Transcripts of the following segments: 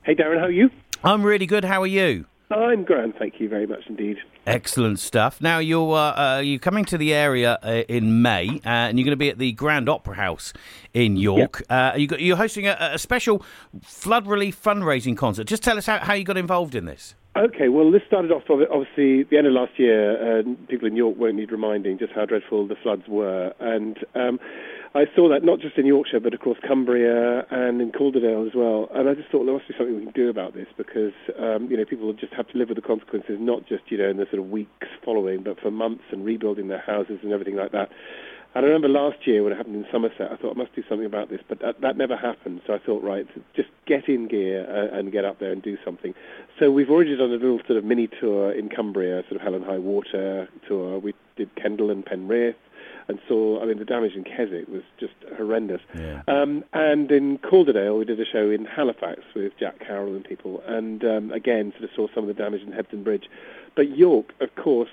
Hey Darren, how are you? I'm really good. How are you? I'm grand, thank you very much indeed. Excellent stuff. Now, you're coming to the area in May, and you're going to be at the Grand Opera House in York. Yep. You're hosting a special flood relief fundraising concert. Just tell us how you got involved in this. Okay, well, this started off, obviously, the end of last year. People in York won't need reminding just how dreadful the floods were. And I saw that not just in Yorkshire, but across Cumbria and in Calderdale as well. And I just thought there must be something we can do about this because, people will just have to live with the consequences, not just, in the sort of weeks following, but for months and rebuilding their houses and everything like that. And I remember last year when it happened in Somerset, I thought I must do something about this, but that never happened. So I thought, right, just get in gear and get up there and do something. So we've already done a little sort of mini tour in Cumbria, sort of Hell and High Water tour. We did Kendal and Penrith and saw, the damage in Keswick was just horrendous. Yeah. And in Calderdale, we did a show in Halifax with Jack Carroll and people, and again, sort of saw some of the damage in Hebden Bridge. But York, of course,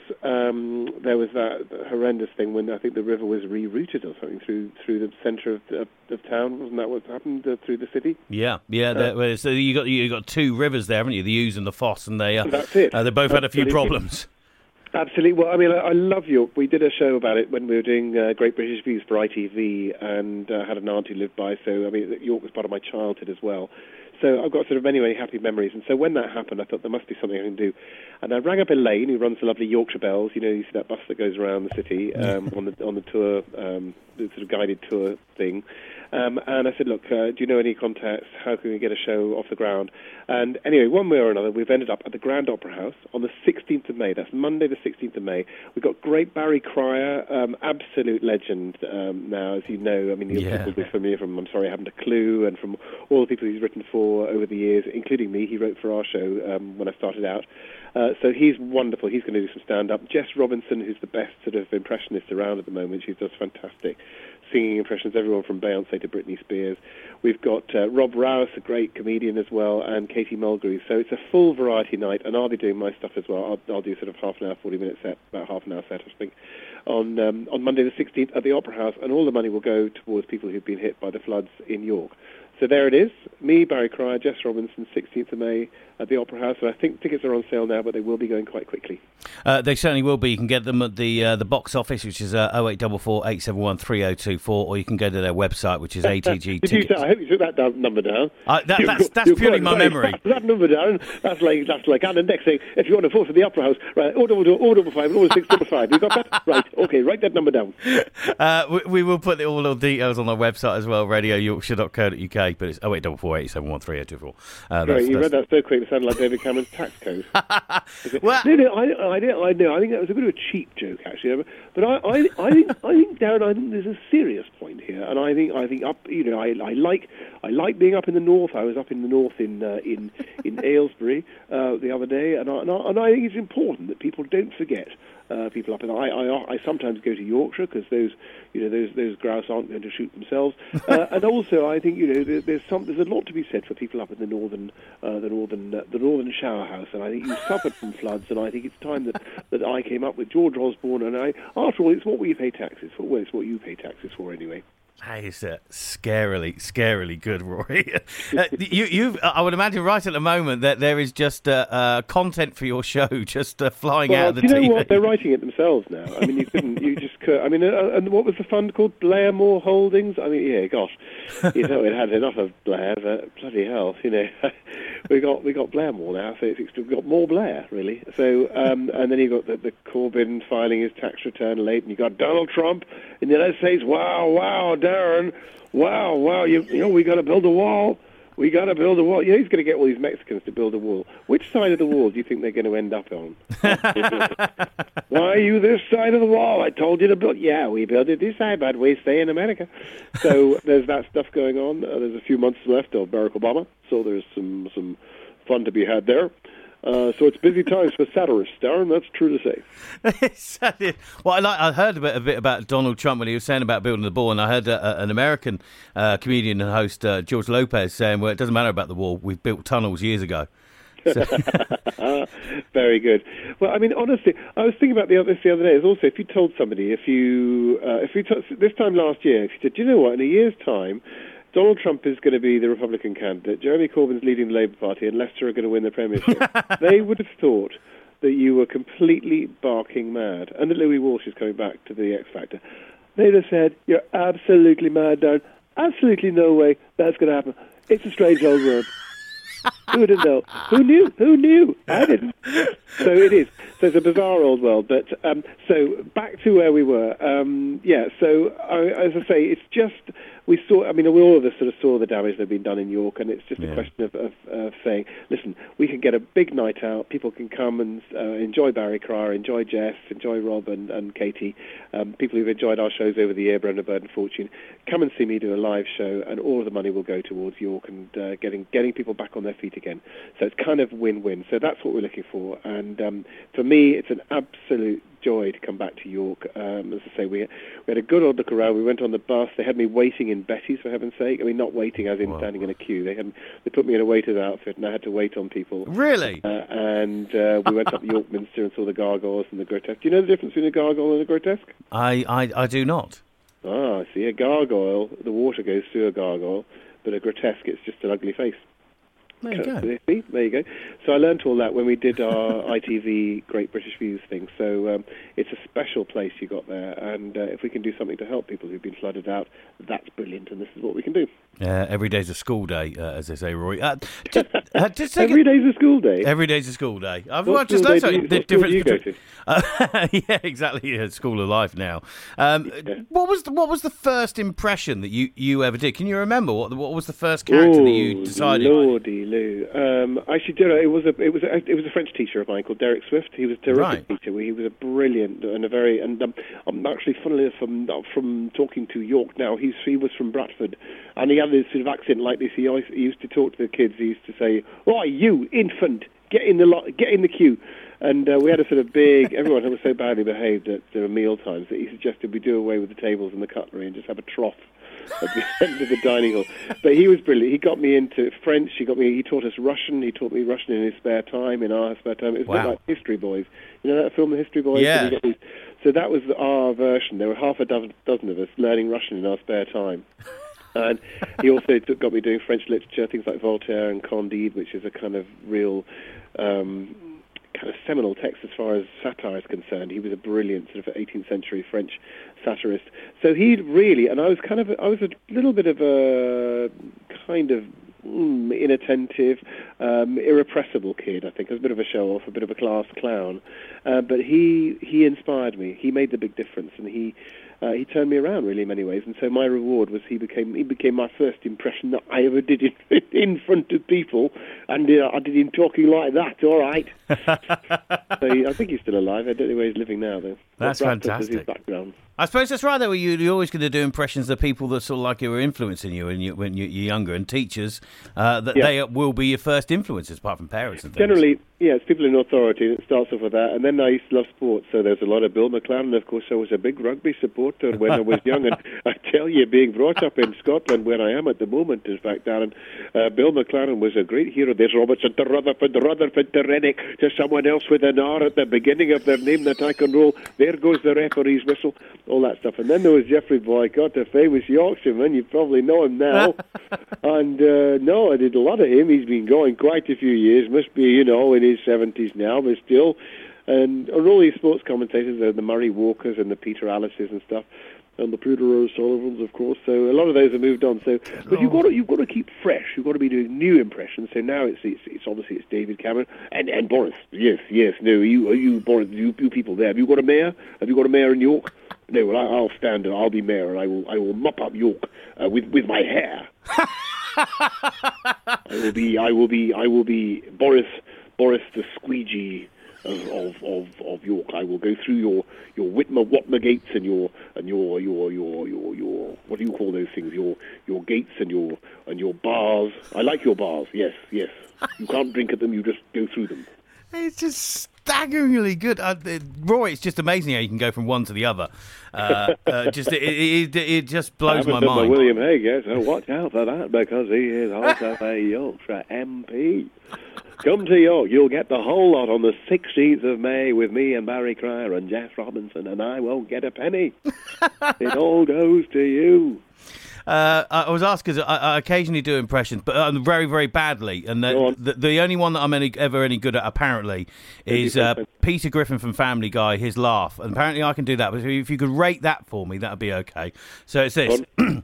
there was that horrendous thing when I think the river was rerouted or something through the centre of town. Wasn't that what happened through the city? Yeah. So you got two rivers there, haven't you? The Ouse and the Foss, and they that's it. They both had a few problems. Absolutely. Well, I love York. We did a show about it when we were doing Great British Views for ITV, and had an aunt who lived by. So York was part of my childhood as well. So I've got sort of many happy memories. And so when that happened, I thought there must be something I can do. And I rang up Elaine, who runs the lovely Yorkshire Bells. You see that bus that goes around the city on the tour, the sort of guided tour thing. And I said, look, do you know any contacts? How can we get a show off the ground? And anyway, one way or another, we've ended up at the Grand Opera House on the 16th of May. That's Monday the 16th of May. We've got great Barry Cryer, absolute legend now, as you know. People will be familiar from I'm Sorry I Haven't a Clue, and from all the people he's written for over the years, including me. He wrote for our show when I started out. So he's wonderful. He's going to do some stand-up. Jess Robinson, who's the best sort of impressionist around at the moment. She does fantastic singing impressions, everyone from Beyonce to Britney Spears. We've got Rob Rouse, a great comedian as well, and Katie Mulgrew. So it's a full variety night, and I'll be doing my stuff as well. I'll do sort of half an hour, 40-minute set, about half an hour set, I think, on Monday the 16th at the Opera House, and all the money will go towards people who've been hit by the floods in York. So there it is. Me, Barry Cryer, Jess Robinson, 16th of May at the Opera House. And I think tickets are on sale now, but they will be going quite quickly. They certainly will be. You can get them at the box office, which is 0844 871 3024, or you can go to their website, which is ATG Tickets. I hope you took that number down. That's purely my memory. That number down. That's like and the next thing. If you want to vote for the Opera House, right? 055 655. You got that? Right. Okay. Write that number down. We will put all the details on our website as well, radioyorkshire.co.uk. But it's 0844 871 3024. Great. You read that so quick. It sounded like David Cameron's tax code. Well, no, I know. I think that was a bit of a cheap joke, actually. But I think, Darren, I think there's a serious point here, and I think up. I like being up in the north. I was up in the north in Aylesbury the other day, and I think it's important that people don't forget. People up in I sometimes go to Yorkshire because those grouse aren't going to shoot themselves, and also I think there's a lot to be said for people up in the northern shower house, and I think you suffered from floods, and I think it's time that I came up with George Osborne, and after all, it's what we pay taxes for. Well, it's what you pay taxes for anyway. That is scarily good, Rory. I would imagine right at the moment that there is just content for your show just flying out of the TV. You know what? They're writing it themselves now. And what was the fund called? Blairmore Holdings? Yeah, gosh. It had enough of Blair, but bloody hell, we got Blairmore now, so we've got more Blair, really. So, and then you've got the Corbyn filing his tax return late, and you've got Donald Trump in the United States. Wow, Darren. Wow, we got to build a wall. We got to build a wall. He's going to get all these Mexicans to build a wall. Which side of the wall do you think they're going to end up on? Why are you this side of the wall? I told you to build. Yeah, we built it this side, but we stay in America. So there's that stuff going on. There's a few months left of Barack Obama, so there's some fun to be had there. So it's busy times for satirists, Darren. That's true to say. Well, I heard a bit about Donald Trump when he was saying about building the wall, and I heard an American comedian and host, George Lopez, saying, well, it doesn't matter about the wall. We've built tunnels years ago. So. Very good. Well, honestly, I was thinking about this the other day. Is also if you told somebody, this time last year, if you said, do you know what, in a year's time, Donald Trump is going to be the Republican candidate. Jeremy Corbyn's leading the Labour Party, and Leicester are going to win the Premiership. They would have thought that you were completely barking mad, and that Louis Walsh is coming back to the X Factor. They'd have said, "You're absolutely mad, Darren. Absolutely no way that's going to happen. It's a strange old world." Who didn't know? Who knew? Who knew? I didn't. So it is. So it's a bizarre old world. But so back to where we were. So as I say, it's just we saw. I mean, all of us sort of saw the damage that had been done in York, and it's just a question of saying, listen, we can get a big night out. People can come and enjoy Barry Cryer, enjoy Jess, enjoy Rob and Katie. People who've enjoyed our shows over the year, Brenda Bird and Fortune, come and see me do a live show, and all of the money will go towards York and getting people back on their feet again. So it's kind of win-win. So that's what we're looking for. And for me, it's an absolute joy to come back to York. As I say, we had a good old look around. We went on the bus. They had me waiting in Betty's, for heaven's sake. I mean, not waiting as in standing in a queue. They put me in a waiter's outfit, and I had to wait on people. Really? And we went up York Minster and saw the gargoyles and the grotesque. Do you know the difference between a gargoyle and a grotesque? I do not. Ah, see, a gargoyle, the water goes through a gargoyle, but a grotesque, it's just an ugly face. There you go. There you go. So I learnt all that when we did our ITV Great British Views thing. So it's a special place you got there, and if we can do something to help people who've been flooded out, that's brilliant, and this is what we can do. Every day's a school day, as they say, Rory. Every day's a school day? Every day's a school day. What school do you go to? Yeah, exactly. Yeah, school of life now. What was the first impression that you ever did? Can you remember what was the first character that you decided? Lordy Lou. Actually, it was a French teacher of mine called Derek Swift. He was a terrific teacher. He was a brilliant and a very I'm actually funnily from talking to York now. He was from Bradford, and he had this sort of accent like this. He used to talk to the kids. He used to say, "Oh, you infant, get in the queue." And we had a sort of big, everyone was so badly behaved at meal times that he suggested we do away with the tables and the cutlery and just have a trough at the end of the dining hall. But he was brilliant. He got me into French. He taught us Russian. He taught me Russian in his spare time, in our spare time. It was a bit like History Boys. You know that film, The History Boys? Yeah. So that was our version. There were half a dozen of us learning Russian in our spare time. And he also got me doing French literature, things like Voltaire and Candide, which is a kind of real kind of seminal text as far as satire is concerned. He was a brilliant sort of 18th century French satirist. So he'd really, and I was a little bit of a kind of inattentive, irrepressible kid. I think I was a bit of a show-off, a bit of a class clown. But he inspired me. He made the big difference, and he turned me around really in many ways. And so my reward was he became my first impression that I ever did in front of people, and I did him talking like that. All right. So I think he's still alive. I don't know where he's living now, though. That's fantastic. His background. I suppose that's right, though. You're always going to do impressions of people that sort of like you were influencing you when you're younger, and teachers, they will be your first influences, apart from parents and things. Generally, yeah, it's people in authority, and it starts off with that. And then I used to love sports, so there's a lot of Bill McLaren. Of course, I was a big rugby supporter when I was young, and I tell you, being brought up in Scotland, where I am at the moment, in fact, Darren, Bill McLaren was a great hero. There's Robertson to Rutherford to Rennick, to someone else with an R at the beginning of their name that I can roll. There goes the referee's whistle, all that stuff. And then there was Geoffrey Boycott, the famous Yorkshireman. You probably know him now. And I did a lot of him. He's been going quite a few years. Must be, in his 70s now, but still. And all these sports commentators, the Murray Walkers and the Peter Alices and stuff, and the Peter O'Sullivans, of course. So a lot of those have moved on. So, but you've got to keep fresh. You've got to be doing new impressions. So now it's obviously it's David Cameron and Boris. Yes. No, you Boris, you people there. Have you got a mayor? Have you got a mayor in York? No, well, I'll stand and I'll be mayor, and I will mop up York with my hair. I will be Boris the squeegee of York. I will go through your Whitmer gates and your what do you call those things? Your gates and your bars. I like your bars. Yes. You can't drink at them. You just go through them. It's just staggeringly good. Roy, it's just amazing how you can go from one to the other. It just blows my mind. William Hague, yes. So watch out for that, because he is also a Yorkshire MP. Come to York. You'll get the whole lot on the 16th of May with me and Barry Cryer and Jess Robinson, and I won't get a penny. It all goes to you. I was asked because I occasionally do impressions, but very, very badly. And the only one that I'm ever any good at, apparently, is Peter Griffin from Family Guy, his laugh. And apparently I can do that. But if you could rate that for me, that would be okay. So it's this.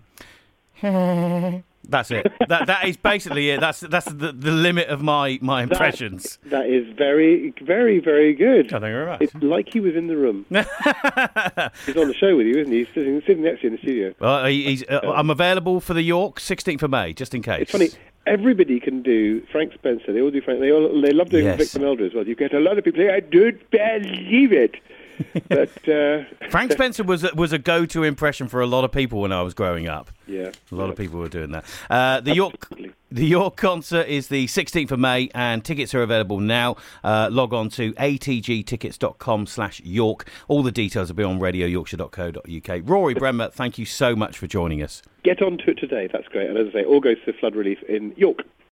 That's it. That is basically it. That's the limit of my impressions. That is very, very, very good. Oh, thank you very much. It's like he was in the room. He's on the show with you, isn't he? He's sitting next to you in the studio. Well, I'm available for the York, 16th of May, just in case. It's funny. Everybody can do Frank Spencer. They all do Frank. They love doing Victor Meldrew as well. You get a lot of people saying, "I don't believe it." But Frank Spencer was a go-to impression for a lot of people when I was growing up. Yeah, a lot of people were doing that. The York concert is the 16th of May, and tickets are available now. Log on to atgtickets.com/York. All the details will be on radioyorkshire.co.uk. Rory Bremmer, thank you so much for joining us. Get on to it today. That's great. And as I say, all goes to flood relief in York.